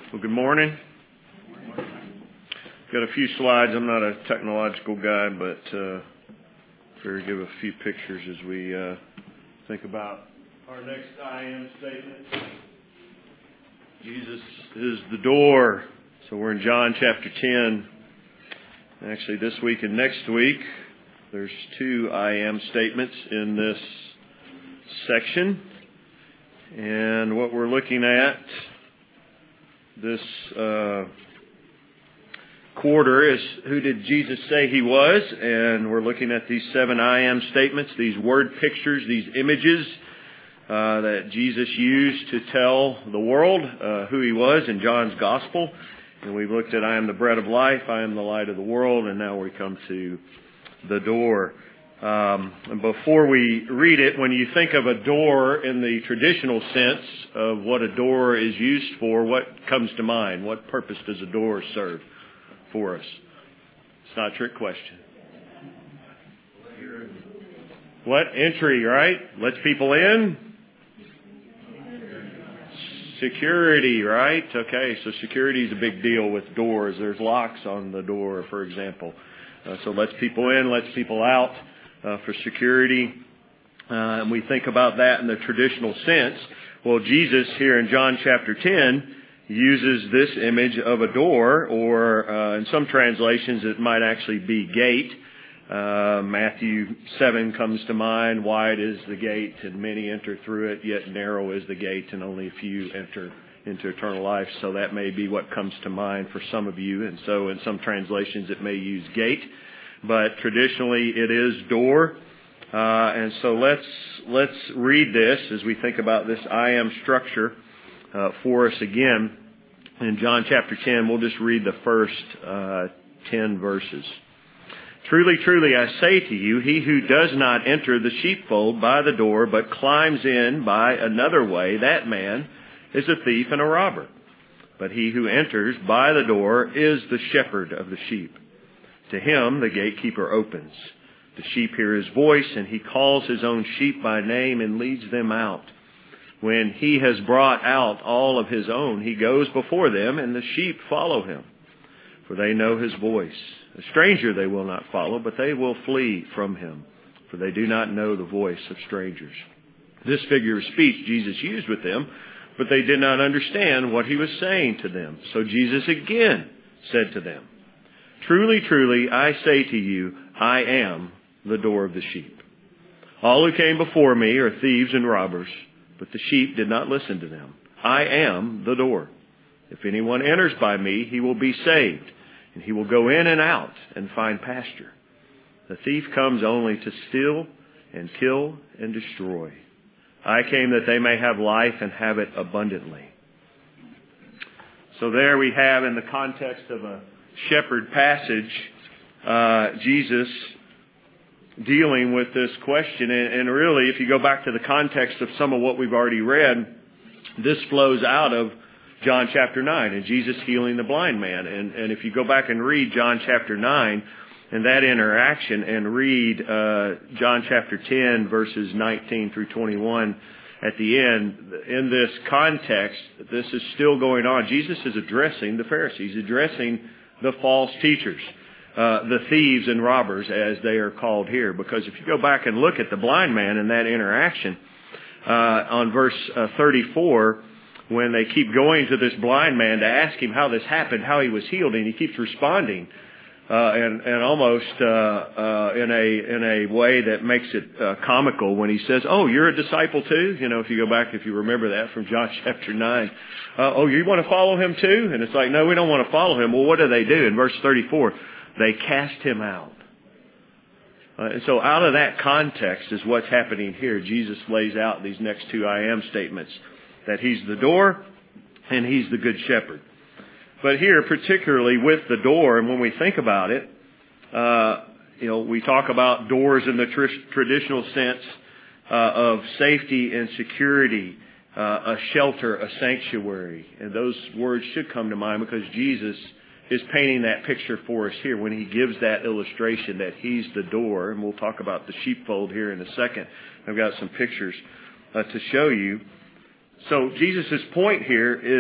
Well, good morning. Got a few slides. I'm not a technological guy, but figure give a few pictures as we think about our next I am statement. Jesus is the door. So we're in John chapter 10. Actually, this week and next week, there's two I am statements in this section. And what we're looking at this quarter is who did Jesus say he was, and we're looking at these 7 I am statements, these word pictures, these images that Jesus used to tell the world who he was in John's Gospel. And we've looked at I am the bread of life, I am the light of the world, and now we come to the door. And before we read it, when you think of a door in the traditional sense of what a door is used for, what comes to mind? What purpose does a door serve for us? It's not a trick question. What? Entry, right? Lets people in? Security, right? Okay, so security is a big deal with doors. There's locks on the door, for example. So lets people in, lets people out. For security, and we think about that in the traditional sense. Well, Jesus here in John chapter 10 uses this image of a door, or in some translations it might actually be gate. Matthew 7 comes to mind. Wide is the gate, and many enter through it, yet narrow is the gate, and only a few enter into eternal life. So that may be what comes to mind for some of you, and so in some translations it may use gate. But traditionally it is door. And so let's read this as we think about this I am structure for us again. In John chapter 10, we'll just read the first 10 verses. Truly, truly, I say to you, he who does not enter the sheepfold by the door, but climbs in by another way, that man is a thief and a robber. But he who enters by the door is the shepherd of the sheep. To him the gatekeeper opens. The sheep hear his voice, and he calls his own sheep by name and leads them out. When he has brought out all of his own, he goes before them, and the sheep follow him, for they know his voice. A stranger they will not follow, but they will flee from him, for they do not know the voice of strangers. This figure of speech Jesus used with them, but they did not understand what he was saying to them. So Jesus again said to them, Truly, truly, I say to you, I am the door of the sheep. All who came before me are thieves and robbers, but the sheep did not listen to them. I am the door. If anyone enters by me, he will be saved, and he will go in and out and find pasture. The thief comes only to steal and kill and destroy. I came that they may have life and have it abundantly. So there we have, in the context of a shepherd passage, Jesus dealing with this question. And really, if you go back to the context of some of what we've already read, this flows out of John chapter 9 and Jesus healing the blind man. And if you go back and read John chapter 9 and that interaction and read John chapter 10 verses 19 through 21 at the end, in this context, this is still going on. Jesus is addressing the Pharisees, addressing the false teachers, the thieves and robbers, as they are called here. Because if you go back and look at the blind man in that interaction, on verse 34, when they keep going to this blind man to ask him how this happened, how he was healed, and he keeps responding, and almost in a way that makes it comical when he says, "Oh, you're a disciple too?" You know, if you go back, if you remember that from John chapter 9. "Oh, you want to follow him too?" And it's like, "No, we don't want to follow him." Well, what do? In verse 34, they cast him out. And so out of that context is what's happening here. Jesus lays out these next two I am statements, that he's the door and he's the good shepherd. But here, particularly with the door, and when we think about it, we talk about doors in the traditional sense of safety and security, a shelter, a sanctuary. And those words should come to mind because Jesus is painting that picture for us here when he gives that illustration that he's the door. And we'll talk about the sheepfold here in a second. I've got some pictures to show you. So Jesus' point here is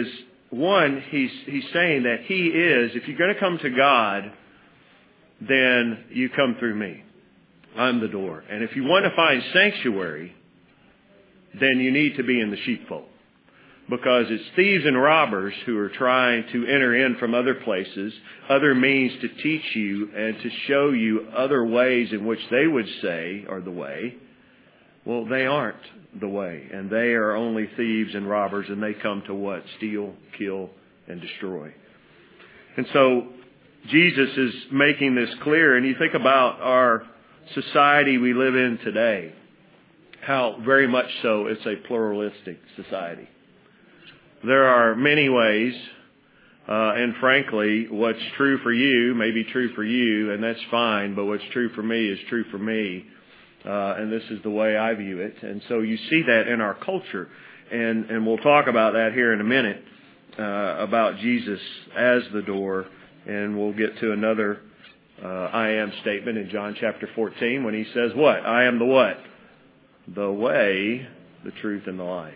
one, he's saying that he is, if you're going to come to God, then you come through me. I'm the door. And if you want to find sanctuary, then you need to be in the sheepfold. Because it's thieves and robbers who are trying to enter in from other places, other means to teach you and to show you other ways in which they would say are the way. Well, they aren't the way. And they are only thieves and robbers, and they come to what? Steal, kill, and destroy. And so Jesus is making this clear. And you think about our society we live in today, how very much so it's a pluralistic society. There are many ways, and frankly, what's true for you may be true for you, and that's fine, but what's true for me is true for me, and this is the way I view it. And so you see that in our culture, and we'll talk about that here in a minute, about Jesus as the door, and we'll get to another I am statement in John chapter 14 when he says what? I am the what? The way, the truth, and the life.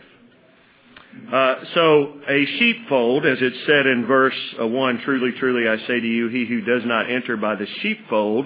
So a sheepfold, as it's said in verse 1, truly, truly, I say to you, he who does not enter by the sheepfold,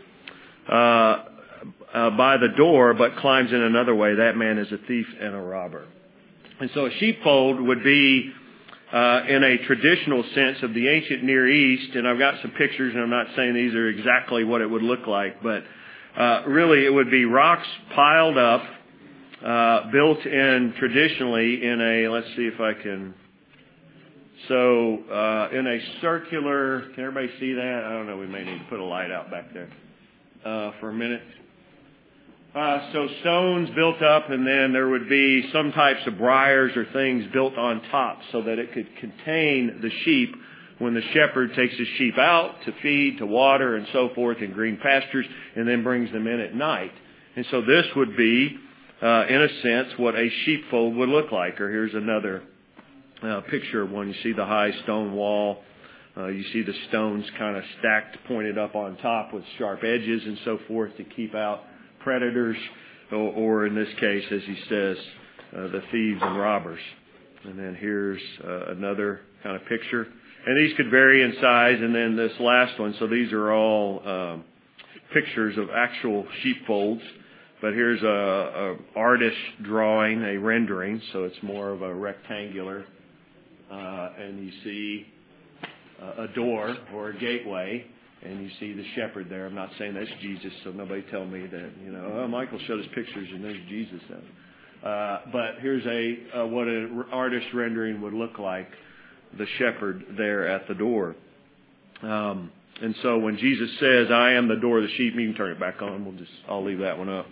by the door, but climbs in another way, that man is a thief and a robber. And so a sheepfold would be, in a traditional sense of the ancient Near East, and I've got some pictures, and I'm not saying these are exactly what it would look like, but really it would be rocks piled up, built in traditionally in a, let's see if I can, so in a circular, can everybody see that? I don't know, we may need to put a light out back there for a minute. So stones built up, and then there would be some types of briars or things built on top so that it could contain the sheep when the shepherd takes his sheep out to feed, to water, and so forth in green pastures, and then brings them in at night. And so this would be, in a sense, what a sheepfold would look like. Or here's another picture of one. You see the high stone wall. You see the stones kind of stacked, pointed up on top with sharp edges and so forth to keep out predators, or in this case, as he says, the thieves and robbers. And then here's another kind of picture. And these could vary in size. And then this last one, so these are all pictures of actual sheepfolds. But here's a artist drawing, a rendering, so it's more of a rectangular. And you see a door or a gateway. And you see the shepherd there. I'm not saying that's Jesus, so nobody tell me that, oh, Michael showed us pictures and there's Jesus. But here's what an artist rendering would look like, the shepherd there at the door. And so when Jesus says, I am the door of the sheep, you can turn it back on. I'll leave that one up.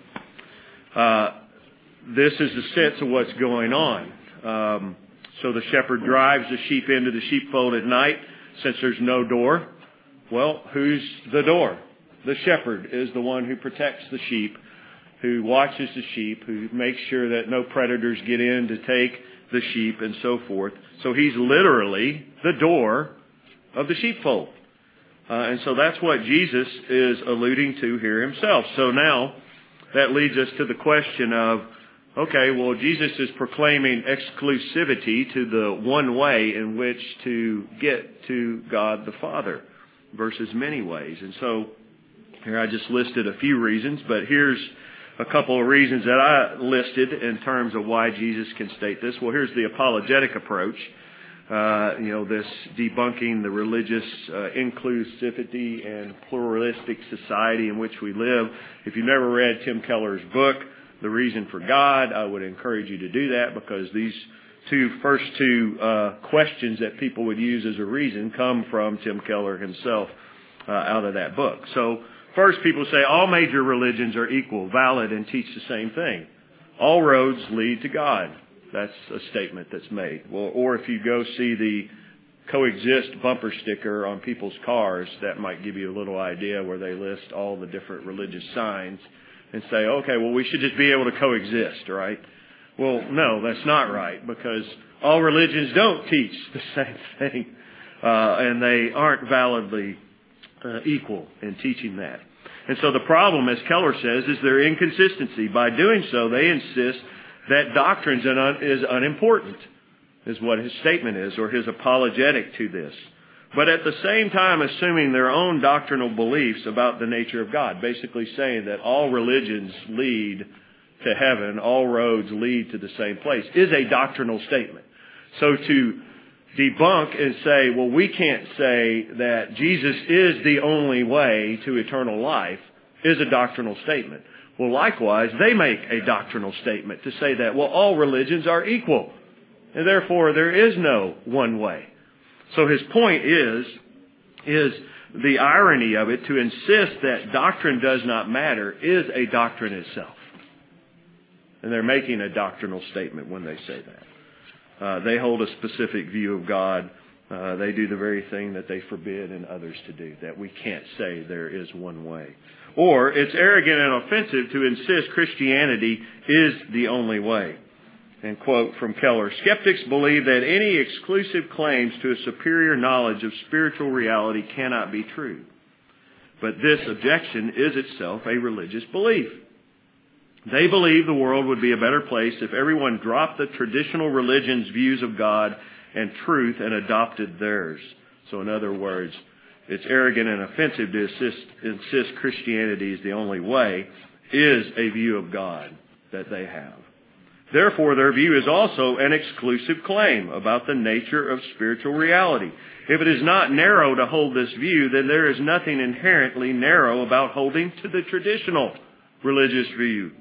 This is the sense of what's going on. So the shepherd drives the sheep into the sheepfold at night, since there's no door. Well, who's the door? The shepherd is the one who protects the sheep, who watches the sheep, who makes sure that no predators get in to take the sheep and so forth. So he's literally the door of the sheepfold. And so that's what Jesus is alluding to here himself. So now that leads us to the question of, okay, well, Jesus is proclaiming exclusivity to the one way in which to get to God the Father versus many ways. And so here I just listed a few reasons, but here's a couple of reasons that I listed in terms of why Jesus can state this. Well, here's the apologetic approach. This debunking the religious inclusivity and pluralistic society in which we live. If you've never read Tim Keller's book, The Reason for God, I would encourage you to do that, because these first two questions that people would use as a reason come from Tim Keller himself out of that book. So first, people say all major religions are equal, valid, and teach the same thing. All roads lead to God. That's a statement that's made. Well, or if you go see the coexist bumper sticker on people's cars, that might give you a little idea where they list all the different religious signs and say, okay, well, we should just be able to coexist, right? Well, no, that's not right, because all religions don't teach the same thing, and they aren't validly equal in teaching that. And so the problem, as Keller says, is their inconsistency. By doing so, they insist that doctrine is unimportant. is what his statement is, or his apologetic to this. But at the same time assuming their own doctrinal beliefs about the nature of God, basically saying that all religions lead to heaven, all roads lead to the same place, is a doctrinal statement. So to debunk and say, well, we can't say that Jesus is the only way to eternal life is a doctrinal statement. Well, likewise, they make a doctrinal statement to say that, well, all religions are equal, and therefore there is no one way. So his point is the irony of it, to insist that doctrine does not matter is a doctrine itself. And they're making a doctrinal statement when they say that. They hold a specific view of God. They do the very thing that they forbid in others to do, that we can't say there is one way. Or it's arrogant and offensive to insist Christianity is the only way. And quote from Keller, skeptics believe that any exclusive claims to a superior knowledge of spiritual reality cannot be true. But this objection is itself a religious belief. They believe the world would be a better place if everyone dropped the traditional religion's views of God and truth and adopted theirs. So in other words, it's arrogant and offensive to insist Christianity is the only way, is a view of God that they have. Therefore, their view is also an exclusive claim about the nature of spiritual reality. If it is not narrow to hold this view, then there is nothing inherently narrow about holding to the traditional religious view.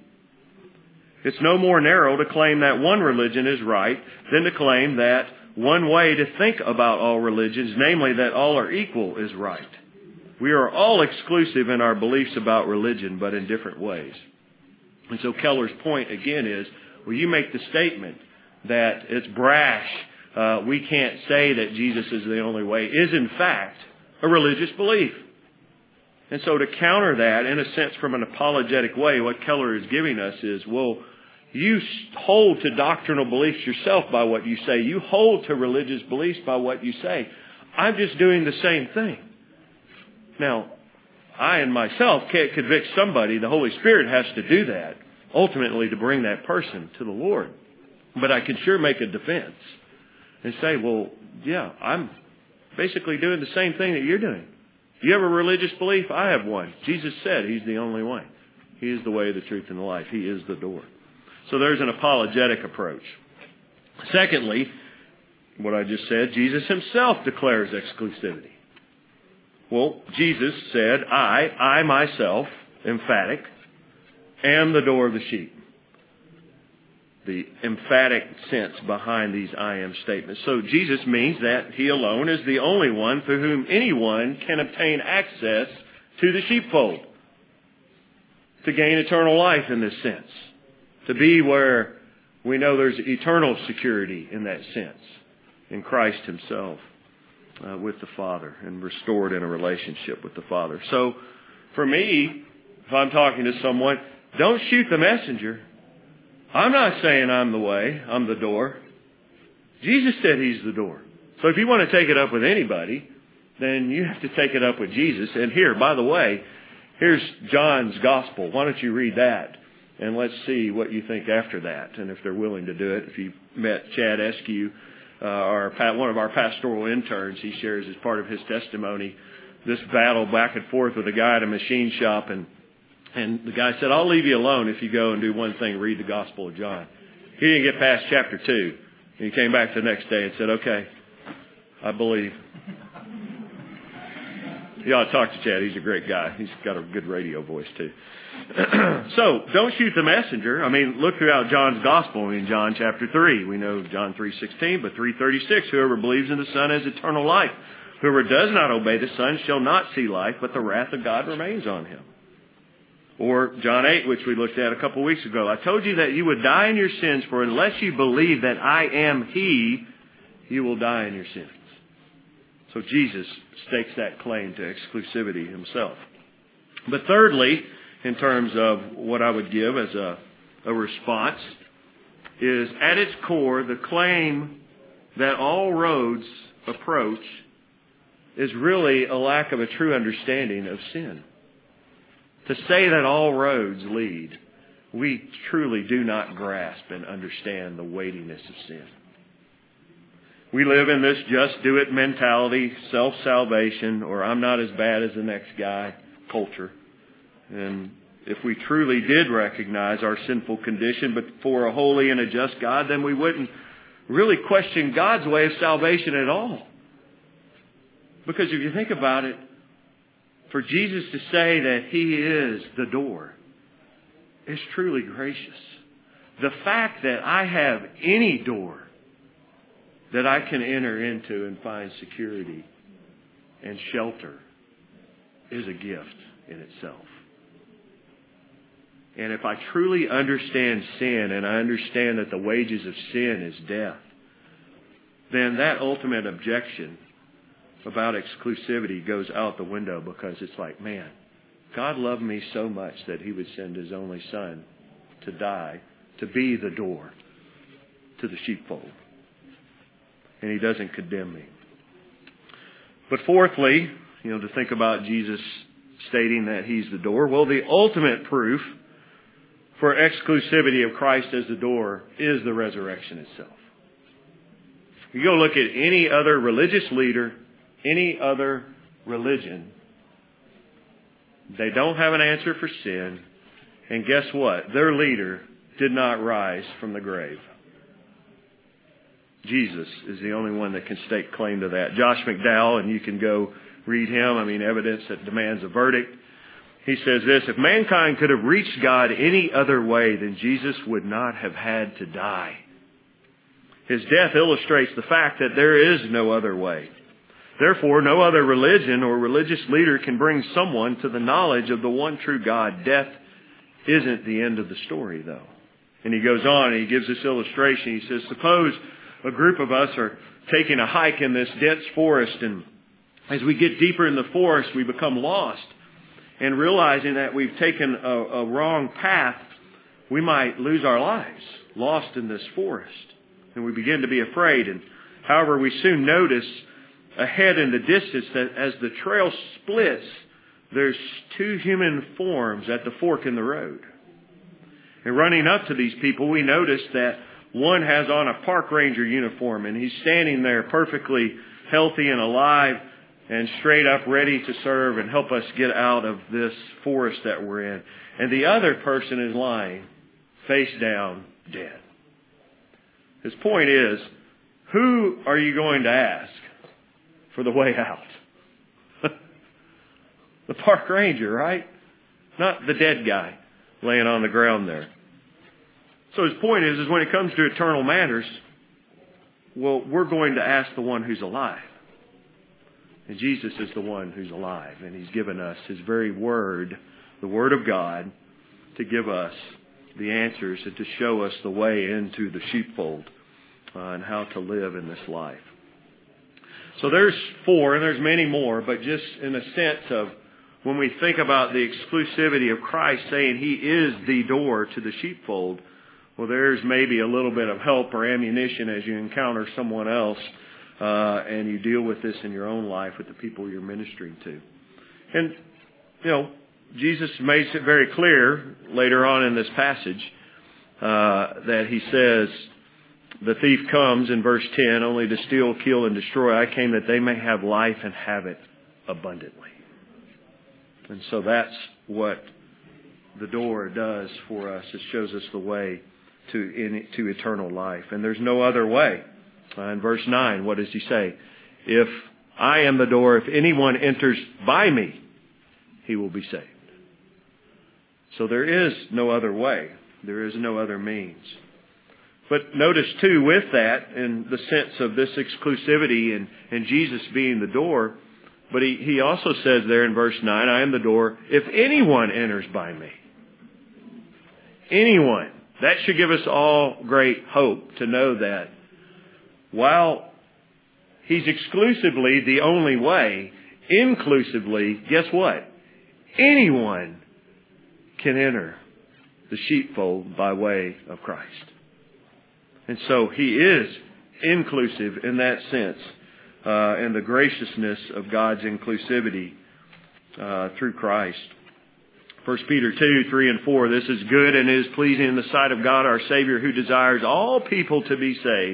It's no more narrow to claim that one religion is right than to claim that one way to think about all religions, namely that all are equal, is right. We are all exclusive in our beliefs about religion, but in different ways. And so Keller's point again is, well, you make the statement that it's brash, we can't say that Jesus is the only way, is in fact a religious belief. And so to counter that, in a sense, from an apologetic way, what Keller is giving us is, well, you hold to doctrinal beliefs yourself by what you say. You hold to religious beliefs by what you say. I'm just doing the same thing. Now, I and myself can't convict somebody. The Holy Spirit has to do that, ultimately to bring that person to the Lord. But I can sure make a defense and say, well, yeah, I'm basically doing the same thing that you're doing. You have a religious belief? I have one. Jesus said He's the only way. He is the way, the truth, and the life. He is the door. So there's an apologetic approach. Secondly, what I just said, Jesus Himself declares exclusivity. Well, Jesus said, I myself, emphatic, am the door of the sheep. The emphatic sense behind these I am statements. So Jesus means that He alone is the only one through whom anyone can obtain access to the sheepfold, to gain eternal life in this sense, to be where we know there's eternal security in that sense, in Christ Himself, with the Father, and restored in a relationship with the Father. So for me, if I'm talking to someone, don't shoot the messenger. I'm not saying I'm the way, I'm the door. Jesus said He's the door. So if you want to take it up with anybody, then you have to take it up with Jesus. And here, by the way, here's John's Gospel. Why don't you read that? And let's see what you think after that. And if they're willing to do it. If you've met Chad Eskew, one of our pastoral interns, he shares as part of his testimony this battle back and forth with a guy at a machine shop. And the guy said, I'll leave you alone if you go and do one thing, read the Gospel of John. He didn't get past chapter 2. And he came back the next day and said, okay, I believe. You ought to talk to Chad. He's a great guy. He's got a good radio voice too. So, don't shoot the messenger. I mean, look throughout John's Gospel in John chapter 3. We know John 3:16, but 3:36, whoever believes in the Son has eternal life. Whoever does not obey the Son shall not see life, but the wrath of God remains on him. Or John 8, which we looked at a couple of weeks ago. I told you that you would die in your sins, for unless you believe that I am He, you will die in your sins. So Jesus stakes that claim to exclusivity Himself. But thirdly, in terms of what I would give as a response, is at its core the claim that all roads approach is really a lack of a true understanding of sin. To say that all roads lead, we truly do not grasp and understand the weightiness of sin. We live in this just do it mentality, self-salvation, or I'm not as bad as the next guy culture. And if we truly did recognize our sinful condition before a holy and a just God, then we wouldn't really question God's way of salvation at all. Because if you think about it, for Jesus to say that He is the door is truly gracious. The fact that I have any door that I can enter into and find security and shelter is a gift in itself. And if I truly understand sin and I understand that the wages of sin is death, then that ultimate objection about exclusivity goes out the window, because it's like, man, God loved me so much that He would send His only Son to die, to be the door to the sheepfold. And He doesn't condemn me. But fourthly, to think about Jesus stating that He's the door. Well, the ultimate proof for exclusivity of Christ as the door is the resurrection itself. You go look at any other religious leader, any other religion, they don't have an answer for sin. And guess what? Their leader did not rise from the grave. Jesus is the only one that can stake claim to that. Josh McDowell, and you can go read him, evidence that demands a verdict. He says this: if mankind could have reached God any other way, then Jesus would not have had to die. His death illustrates the fact that there is no other way. Therefore, no other religion or religious leader can bring someone to the knowledge of the one true God. Death isn't the end of the story, though. And he goes on and he gives this illustration. He says, suppose a group of us are taking a hike in this dense forest, and as we get deeper in the forest, we become lost. And realizing that we've taken a wrong path, we might lose our lives, lost in this forest. And we begin to be afraid. And however, we soon notice ahead in the distance that as the trail splits, there's two human forms at the fork in the road. And running up to these people, we notice that one has on a park ranger uniform, and he's standing there perfectly healthy and alive and straight up ready to serve and help us get out of this forest that we're in. And the other person is lying face down, dead. His point is, who are you going to ask for the way out? The park ranger, right? Not the dead guy laying on the ground there. So his point is when it comes to eternal matters, well, we're going to ask the one who's alive. And Jesus is the one who's alive. And He's given us His very Word, the Word of God, to give us the answers and to show us the way into the sheepfold and how to live in this life. So there's 4, and there's many more, but just in a sense of when we think about the exclusivity of Christ saying He is the door to the sheepfold, well, there's maybe a little bit of help or ammunition as you encounter someone else and you deal with this in your own life with the people you're ministering to. And, Jesus makes it very clear later on in this passage that He says, the thief comes in verse 10 only to steal, kill, and destroy. I came that they may have life and have it abundantly. And so that's what the door does for us. It shows us the way to eternal life. And there's no other way. In verse 9, what does He say? If I am the door, if anyone enters by me, he will be saved. So there is no other way. There is no other means. But notice too, with that, in the sense of this exclusivity and Jesus being the door, but he also says there in verse 9, I am the door, if anyone enters by me. Anyone. That should give us all great hope to know that while He's exclusively the only way, inclusively, guess what? Anyone can enter the sheepfold by way of Christ. And so He is inclusive in that sense, and the graciousness of God's inclusivity through Christ. 1 Peter 2, 3, and 4, this is good and is pleasing in the sight of God our Savior, who desires all people to be saved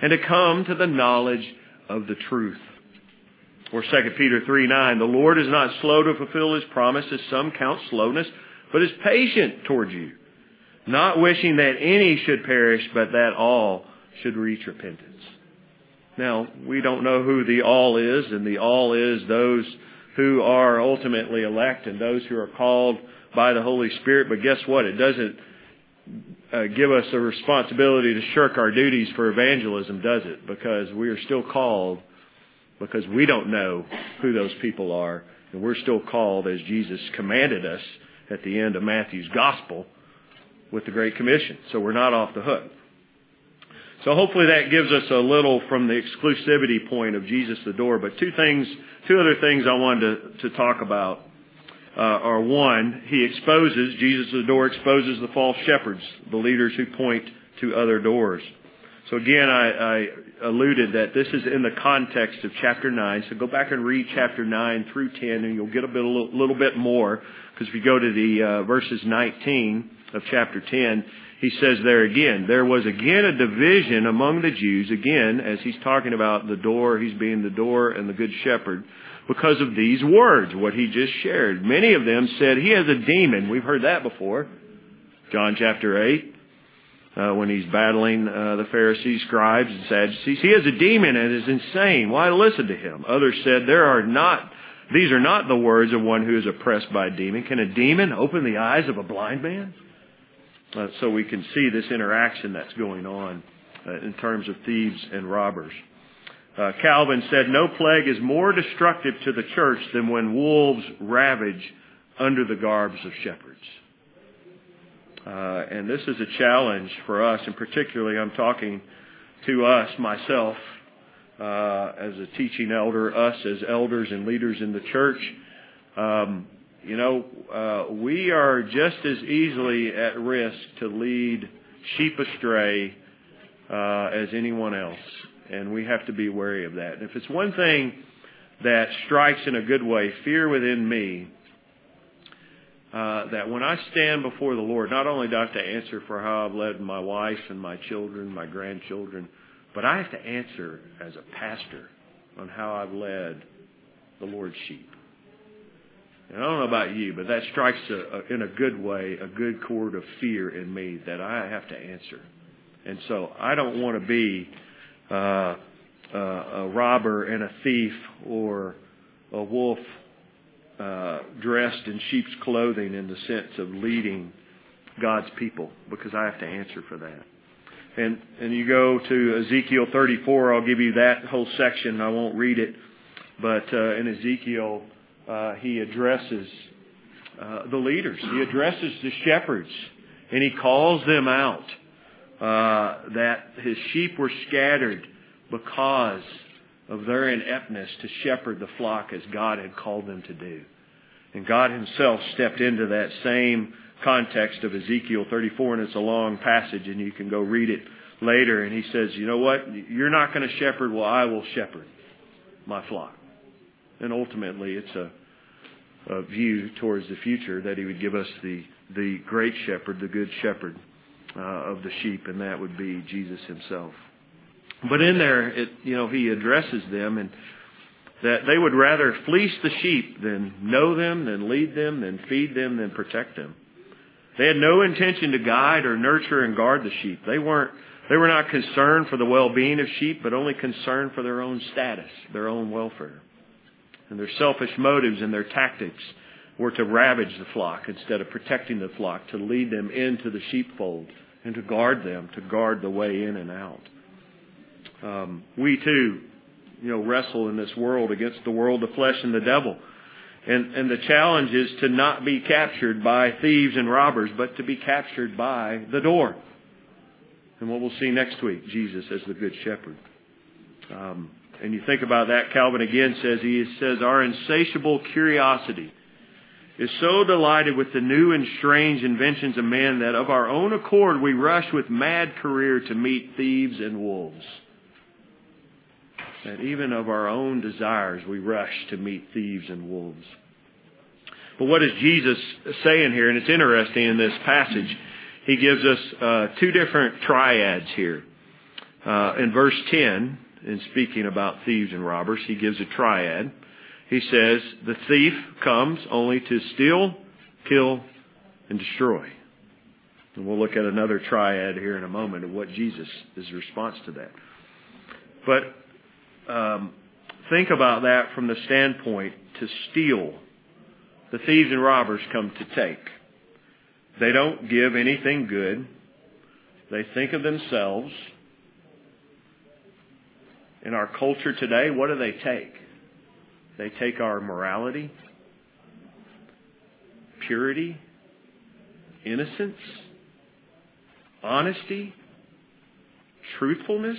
and to come to the knowledge of the truth. Or 2 Peter 3:9, the Lord is not slow to fulfill His promise, as some count slowness, but is patient towards you, not wishing that any should perish, but that all should reach repentance. Now, we don't know who the all is, and the all is those who are ultimately elect and those who are called by the Holy Spirit. But guess what? It doesn't give us a responsibility to shirk our duties for evangelism, does it? Because we are still called, because we don't know who those people are, and we're still called as Jesus commanded us at the end of Matthew's Gospel with the Great Commission. So we're not off the hook. So hopefully that gives us a little from the exclusivity point of Jesus the door. But two other things I wanted to talk about are, one, Jesus the door exposes the false shepherds, the leaders who point to other doors. So again, I alluded that this is in the context of chapter 9. So go back and read chapter 9 through 10, and you'll get a little bit more. Because if you go to the verses 19 of chapter 10, he says there again, there was again a division among the Jews, again, as he's talking about the door, he's being the door and the good shepherd, because of these words, what he just shared. Many of them said, he has a demon. We've heard that before. John chapter 8, when he's battling the Pharisees, scribes, and Sadducees. He has a demon and is insane. Why listen to him? Others said, these are not the words of one who is oppressed by a demon. Can a demon open the eyes of a blind man? So we can see this interaction that's going on in terms of thieves and robbers. Calvin said, no plague is more destructive to the church than when wolves ravage under the garbs of shepherds. And this is a challenge for us, and particularly I'm talking to us, myself, as a teaching elder, us as elders and leaders in the church. We are just as easily at risk to lead sheep astray as anyone else. And we have to be wary of that. And if it's one thing that strikes in a good way fear within me, that when I stand before the Lord, not only do I have to answer for how I've led my wife and my children, my grandchildren, but I have to answer as a pastor on how I've led the Lord's sheep. And I don't know about you, but that strikes in a good way, a good chord of fear in me that I have to answer. And so I don't want to be a robber and a thief or a wolf dressed in sheep's clothing in the sense of leading God's people, because I have to answer for that. And you go to Ezekiel 34, I'll give you that whole section. I won't read it. But in Ezekiel, he addresses the leaders. He addresses the shepherds. And he calls them out that his sheep were scattered because of their ineptness to shepherd the flock as God had called them to do. And God himself stepped into that same context of Ezekiel 34, and it's a long passage, and you can go read it later. And he says, you know what? You're not going to shepherd. Well, I will shepherd my flock. And ultimately, it's a view towards the future that he would give us the great shepherd, the good shepherd of the sheep, and that would be Jesus himself. But in there, he addresses them, and that they would rather fleece the sheep than know them, than lead them, than feed them, than protect them. They had no intention to guide or nurture and guard the sheep. They were not concerned for the well-being of sheep, but only concerned for their own status, their own welfare. And their selfish motives and their tactics were to ravage the flock instead of protecting the flock, to lead them into the sheepfold and to guard them, to guard the way in and out. We too, wrestle in this world against the world, the flesh, and the devil. And the challenge is to not be captured by thieves and robbers, but to be captured by the door. And what we'll see next week, Jesus as the Good Shepherd. And you think about that, Calvin again says, our insatiable curiosity is so delighted with the new and strange inventions of man that of our own accord we rush with mad career to meet thieves and wolves. That even of our own desires we rush to meet thieves and wolves. But what is Jesus saying here? And it's interesting in this passage. He gives us two different triads here. In verse 10, in speaking about thieves and robbers, he gives a triad. He says, the thief comes only to steal, kill, and destroy. And we'll look at another triad here in a moment of what Jesus' response to that. But think about that from the standpoint to steal. The thieves and robbers come to take. They don't give anything good. They think of themselves. In our culture today, what do they take? They take our morality, purity, innocence, honesty, truthfulness.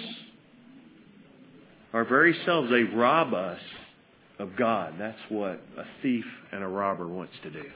Our very selves, they rob us of God. That's what a thief and a robber wants to do.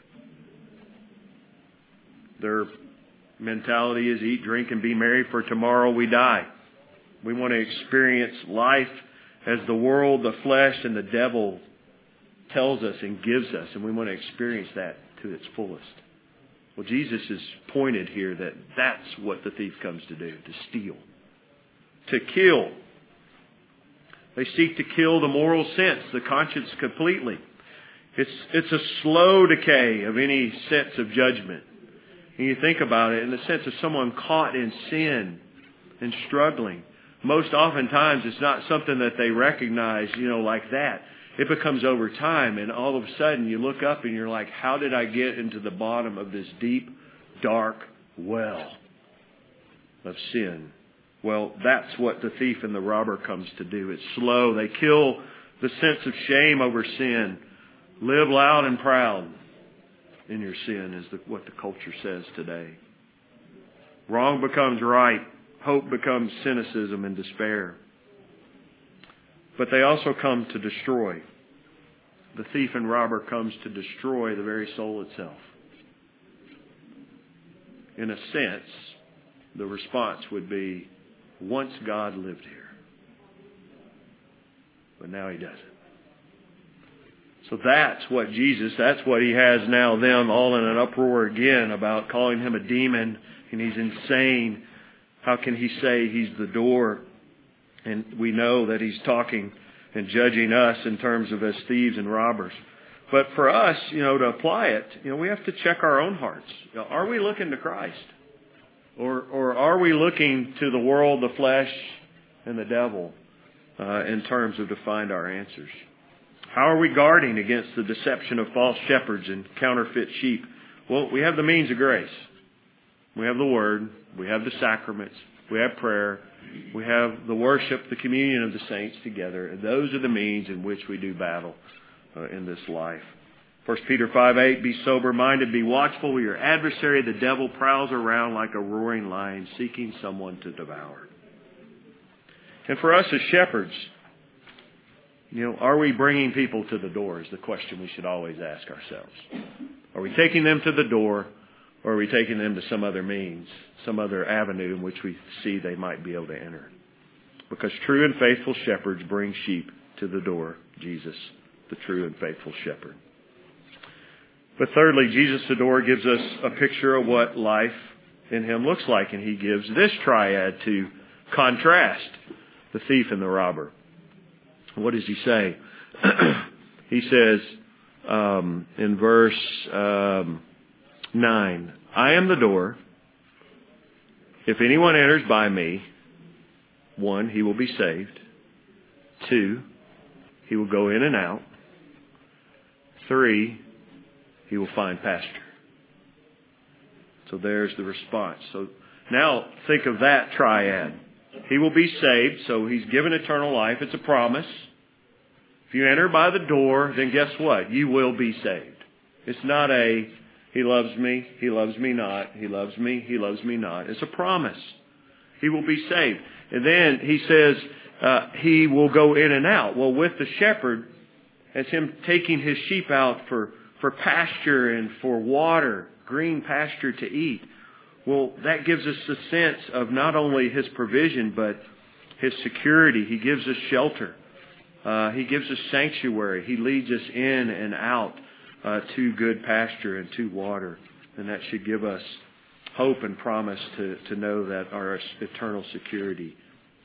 Their mentality is eat, drink, and be merry, for tomorrow we die. We want to experience life as the world, the flesh, and the devil tells us and gives us, and we want to experience that to its fullest. Well, Jesus is pointed here that that's what the thief comes to do, to steal, to kill. They seek to kill the moral sense, the conscience completely. It's a slow decay of any sense of judgment. And you think about it in the sense of someone caught in sin and struggling. Most oftentimes it's not something that they recognize, like that. It becomes over time, and all of a sudden you look up and you're like, how did I get into the bottom of this deep, dark well of sin? Well, that's what the thief and the robber comes to do. It's slow. They kill the sense of shame over sin. Live loud and proud in your sin is what the culture says today. Wrong becomes right. Hope becomes cynicism and despair. But they also come to destroy. The thief and robber comes to destroy the very soul itself. In a sense, the response would be, once God lived here, but now He doesn't. So that's what He has now, them all in an uproar again about calling Him a demon, and He's insane. How can He say He's the door? And we know that He's talking and judging us in terms of as thieves and robbers. But for us, to apply it, we have to check our own hearts. Are we looking to Christ? Or are we looking to the world, the flesh, and the devil in terms of to find our answers? How are we guarding against the deception of false shepherds and counterfeit sheep? Well, we have the means of grace. We have the Word. We have the sacraments. We have prayer. We have the worship, the communion of the saints together. And those are the means in which we do battle in this life. 1 Peter 5:8, be sober-minded, be watchful. Your adversary, the devil, prowls around like a roaring lion, seeking someone to devour. And for us as shepherds, are we bringing people to the door is the question we should always ask ourselves. Are we taking them to the door, or are we taking them to some other means, some other avenue in which we see they might be able to enter? Because true and faithful shepherds bring sheep to the door, Jesus, the true and faithful shepherd. But thirdly, Jesus the door gives us a picture of what life in Him looks like. And He gives this triad to contrast the thief and the robber. What does He say? He says in verse 9, I am the door. If anyone enters by me, 1, he will be saved. 2, he will go in and out. 3, he will find pasture. So there's the response. So now think of that triad. He will be saved, so He's given eternal life. It's a promise. If you enter by the door, then guess what? You will be saved. It's not a, He loves me not, He loves me not. It's a promise. He will be saved. And then He says He will go in and out. Well, with the shepherd, it's Him taking His sheep out for pasture and for water, green pasture to eat. Well, that gives us the sense of not only His provision, but His security. He gives us shelter. He gives us sanctuary. He leads us in and out to good pasture and to water. And that should give us hope and promise to know that our eternal security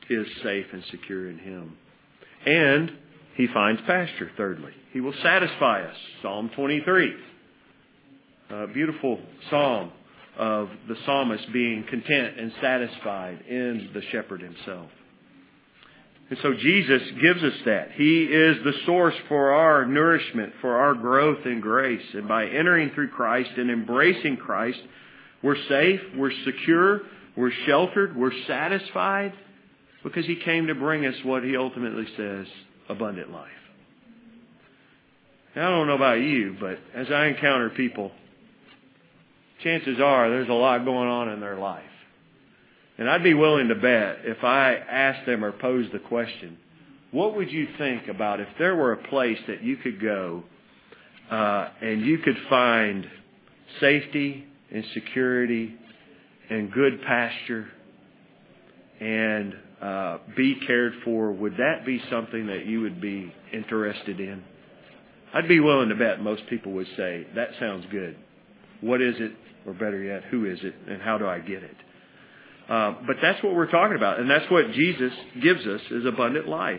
is safe and secure in Him. And He finds pasture, thirdly. He will satisfy us. Psalm 23. A beautiful psalm of the psalmist being content and satisfied in the shepherd Himself. And so Jesus gives us that. He is the source for our nourishment, for our growth in grace. And by entering through Christ and embracing Christ, we're safe, we're secure, we're sheltered, we're satisfied, because He came to bring us what He ultimately says, abundant life. Now, I don't know about you, but as I encounter people, chances are there's a lot going on in their life. And I'd be willing to bet if I asked them or posed the question, what would you think about if there were a place that you could go and you could find safety and security and good pasture and be cared for? Would that be something that you would be interested in? I'd be willing to bet most people would say, that sounds good. What is it? Or better yet, who is it? And how do I get it? But that's what we're talking about. And that's what Jesus gives us, is abundant life.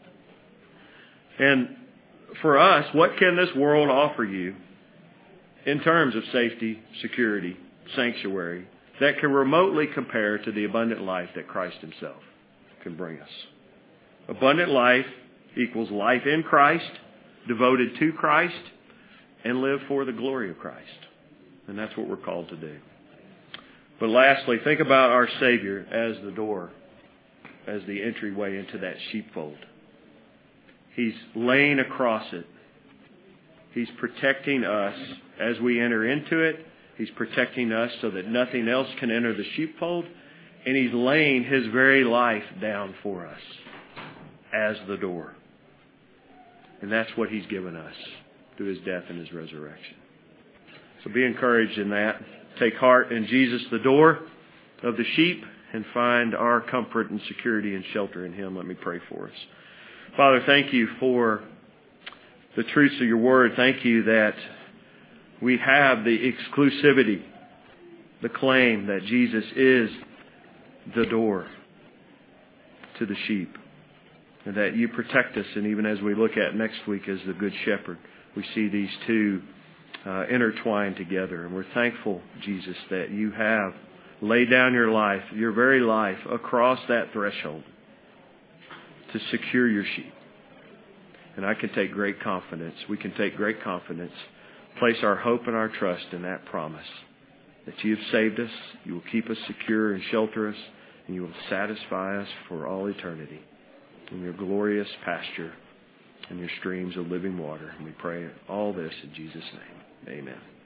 And for us, what can this world offer you in terms of safety, security, sanctuary, that can remotely compare to the abundant life that Christ Himself can bring us? Abundant life equals life in Christ, devoted to Christ, and live for the glory of Christ. And that's what we're called to do. But lastly, think about our Savior as the door, as the entryway into that sheepfold. He's laying across it. He's protecting us as we enter into it. He's protecting us so that nothing else can enter the sheepfold. And He's laying His very life down for us as the door. And that's what He's given us through His death and His resurrection. So be encouraged in that. Take heart in Jesus, the door of the sheep, and find our comfort and security and shelter in Him. Let me pray for us. Father, thank You for the truths of Your Word. Thank You that we have the exclusivity, the claim that Jesus is the door to the sheep, and that You protect us. And even as we look at next week as the Good Shepherd, we see these two intertwined together. And we're thankful, Jesus, that You have laid down Your life, Your very life, across that threshold to secure Your sheep. And I can take great confidence. We can take great confidence, place our hope and our trust in that promise that You have saved us, You will keep us secure and shelter us, and You will satisfy us for all eternity in Your glorious pasture and Your streams of living water. And we pray all this in Jesus' name. Amen.